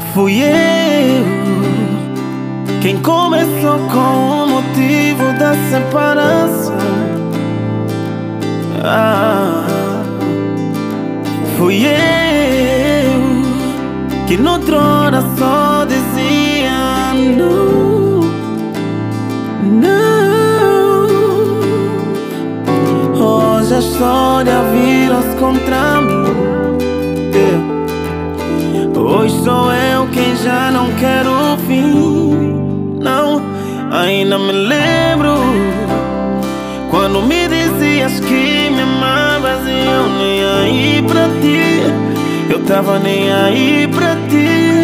Fui eu quem começou com o motivo da separação. Fui eu que noutrora só dizia não, não. Hoje a história vira-se contra mim. Hoje sou eu quem já não quero o fim. Não, ainda me lembro quando me dizias que me amavas e eu nem aí pra ti. Eu tava nem aí pra ti.